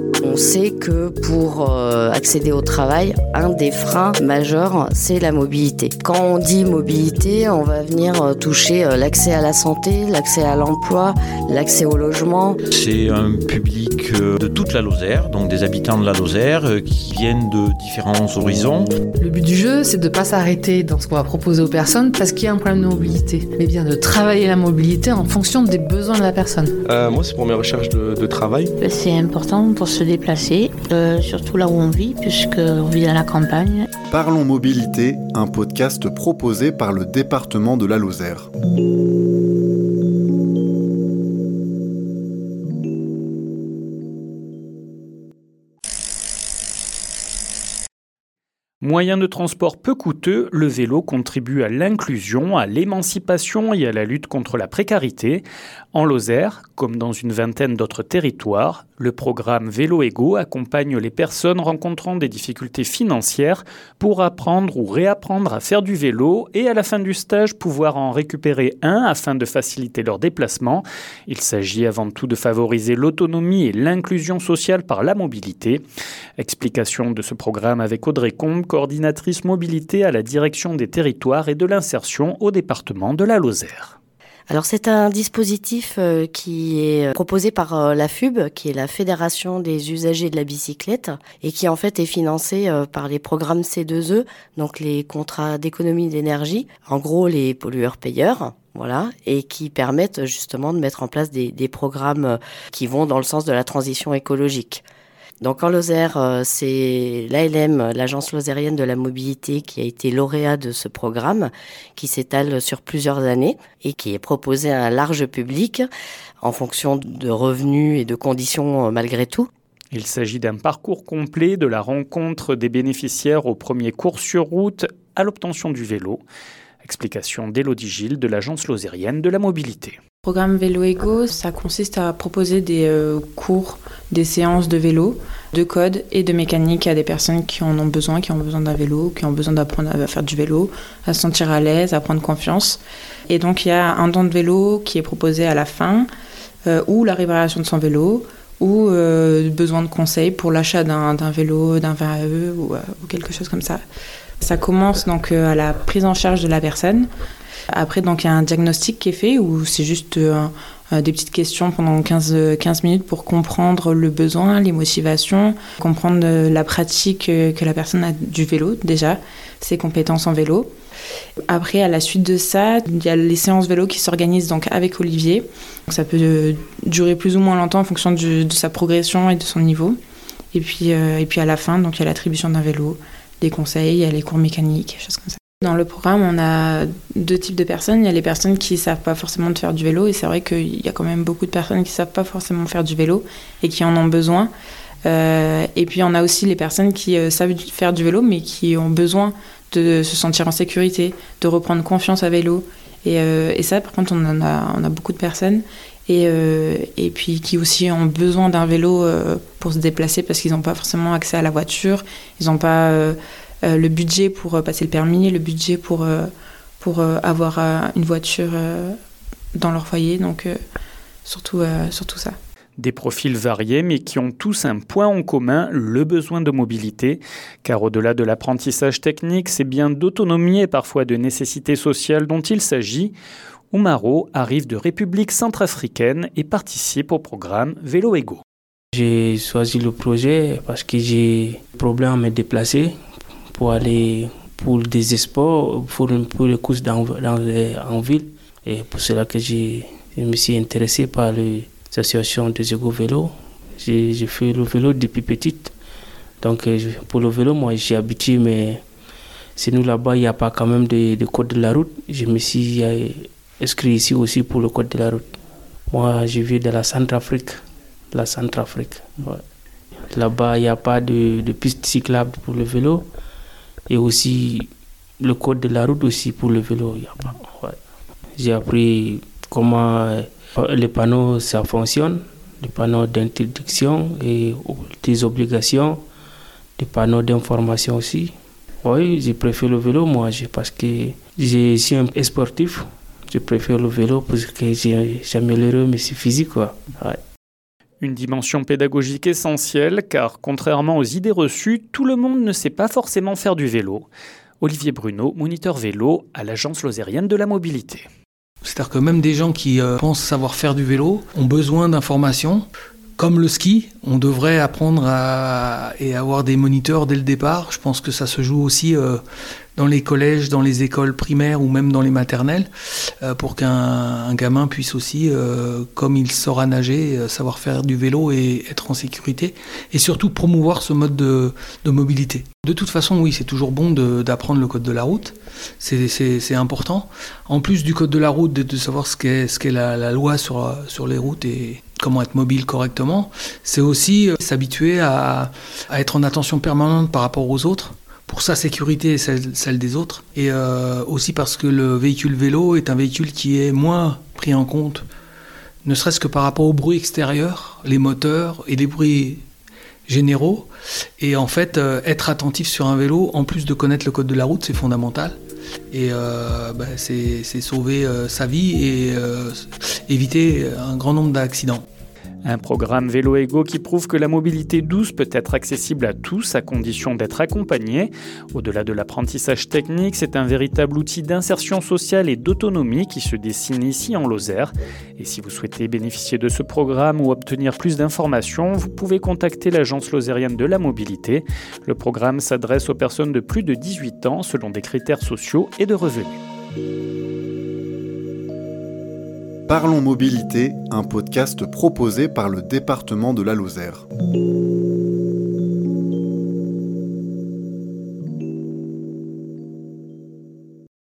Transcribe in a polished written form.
On sait que pour accéder au travail, un des freins majeurs, c'est la mobilité. Quand on dit mobilité, on va venir toucher l'accès à la santé, l'accès à l'emploi, l'accès au logement. C'est un public de toute la Lozère, donc des habitants de la Lozère qui viennent de différents horizons. Le but du jeu, c'est de ne pas s'arrêter dans ce qu'on va proposer aux personnes parce qu'il y a un problème de mobilité, mais bien de travailler la mobilité en fonction des besoins de la personne. Moi, c'est pour mes recherches de travail. C'est important pour se déplacer, surtout là où on vit, puisqu'on vit à la campagne. Parlons Mobilité, un podcast proposé par le département de la Lozère. Moyen de transport peu coûteux, le vélo contribue à l'inclusion, à l'émancipation et à la lutte contre la précarité. En Lozère, comme dans une vingtaine d'autres territoires, le programme Vélo Ego accompagne les personnes rencontrant des difficultés financières pour apprendre ou réapprendre à faire du vélo et à la fin du stage pouvoir en récupérer un afin de faciliter leur déplacement. Il s'agit avant tout de favoriser l'autonomie et l'inclusion sociale par la mobilité. Explication de ce programme avec Audrey Combe, coordinatrice mobilité à la direction des territoires et de l'insertion au département de la Lozère. Alors c'est un dispositif qui est proposé par la FUB, qui est la Fédération des usagers de la bicyclette, et qui en fait est financé par les programmes C2E, donc les contrats d'économie d'énergie, en gros les pollueurs-payeurs. Voilà, et qui permettent justement de mettre en place des programmes qui vont dans le sens de la transition écologique. Donc en Lozère, c'est l'ALM, l'Agence lozérienne de la mobilité, qui a été lauréat de ce programme, qui s'étale sur plusieurs années et qui est proposé à un large public en fonction de revenus et de conditions malgré tout. Il s'agit d'un parcours complet de la rencontre des bénéficiaires au premier cours sur route à l'obtention du vélo. Explication d'Élodie Gilles de l'Agence lozérienne de la mobilité. Le programme Vélo Ego, ça consiste à proposer des cours, des séances de vélo, de code et de mécanique à des personnes qui en ont besoin, d'un vélo, qui ont besoin d'apprendre à faire du vélo, à se sentir à l'aise, à prendre confiance. Et donc il y a un don de vélo qui est proposé à la fin, ou la réparation de son vélo, ou besoin de conseils pour l'achat d'un vélo, d'un VAE ou quelque chose comme ça. Ça commence donc à la prise en charge de la personne. Après, donc, il y a un diagnostic qui est fait où c'est juste des petites questions pendant 15 minutes pour comprendre le besoin, les motivations, comprendre la pratique que la personne a du vélo déjà, ses compétences en vélo. Après, à la suite de ça, il y a les séances vélo qui s'organisent donc avec Olivier. Donc, ça peut durer plus ou moins longtemps en fonction de sa progression et de son niveau. Et puis à la fin, donc, il y a l'attribution d'un vélo, des conseils, il y a les cours mécaniques, choses comme ça. Dans le programme, on a deux types de personnes. Il y a les personnes qui ne savent pas forcément faire du vélo, et c'est vrai qu'il y a quand même beaucoup de personnes qui ne savent pas forcément faire du vélo et qui en ont besoin. Et puis on a aussi les personnes qui savent faire du vélo, mais qui ont besoin de se sentir en sécurité, de reprendre confiance à vélo. Et ça, par contre, on a beaucoup de personnes. Et puis qui aussi ont besoin d'un vélo pour se déplacer parce qu'ils n'ont pas forcément accès à la voiture, ils n'ont pas le budget pour passer le permis, le budget pour avoir une voiture dans leur foyer, donc surtout ça. Des profils variés mais qui ont tous un point en commun, le besoin de mobilité, car au-delà de l'apprentissage technique, c'est bien d'autonomie et parfois de nécessité sociale dont il s'agit. Oumaro arrive de République centrafricaine et participe au programme Vélo Ego. J'ai choisi le projet parce que j'ai un problème à me déplacer pour aller pour des sports, pour les courses en ville. Et pour cela que je me suis intéressé par l'association des Ego Vélo. J'ai fait le vélo depuis petite. Donc pour le vélo, moi j'ai habitué, mais chez nous là-bas, il n'y a pas quand même de code de la route. Je me suis inscrit ici aussi pour le code de la route. Moi, je vis de la Centrafrique. Ouais. Là-bas, il n'y a pas de piste cyclable pour le vélo. Et aussi, le code de la route aussi pour le vélo, il n'y a pas. Ouais. J'ai appris comment les panneaux, ça fonctionne. Les panneaux d'interdiction et des obligations. Des panneaux d'information aussi. Oui, je préfère le vélo, moi, parce que je suis un sportif. Je préfère le vélo parce que j'améliore mes physiques, quoi. Ouais. Une dimension pédagogique essentielle car, contrairement aux idées reçues, tout le monde ne sait pas forcément faire du vélo. Olivier Bruno, moniteur vélo à l'Agence lozérienne de la mobilité. C'est-à-dire que même des gens qui pensent savoir faire du vélo ont besoin d'informations. Comme le ski, on devrait apprendre et avoir des moniteurs dès le départ. Je pense que ça se joue aussi dans les collèges, dans les écoles primaires ou même dans les maternelles, pour qu'un gamin puisse aussi, comme il saura nager, savoir faire du vélo et être en sécurité. Et surtout promouvoir ce mode de mobilité. De toute façon, oui, c'est toujours bon d'apprendre le code de la route. C'est important. En plus du code de la route, de savoir ce qu'est la loi sur les routes et comment être mobile correctement, c'est aussi s'habituer à être en attention permanente par rapport aux autres, pour sa sécurité et celle des autres. Et aussi parce que le véhicule vélo est un véhicule qui est moins pris en compte, ne serait-ce que par rapport au bruit extérieur, les moteurs et les bruits généraux. Et en fait, être attentif sur un vélo, en plus de connaître le code de la route, c'est fondamental. Et c'est sauver sa vie et éviter un grand nombre d'accidents. Un programme Vélo Ego qui prouve que la mobilité douce peut être accessible à tous à condition d'être accompagné. Au-delà de l'apprentissage technique, c'est un véritable outil d'insertion sociale et d'autonomie qui se dessine ici en Lozère. Et si vous souhaitez bénéficier de ce programme ou obtenir plus d'informations, vous pouvez contacter l'Agence lozérienne de la mobilité. Le programme s'adresse aux personnes de plus de 18 ans selon des critères sociaux et de revenus. Parlons Mobilité, un podcast proposé par le département de la Lozère.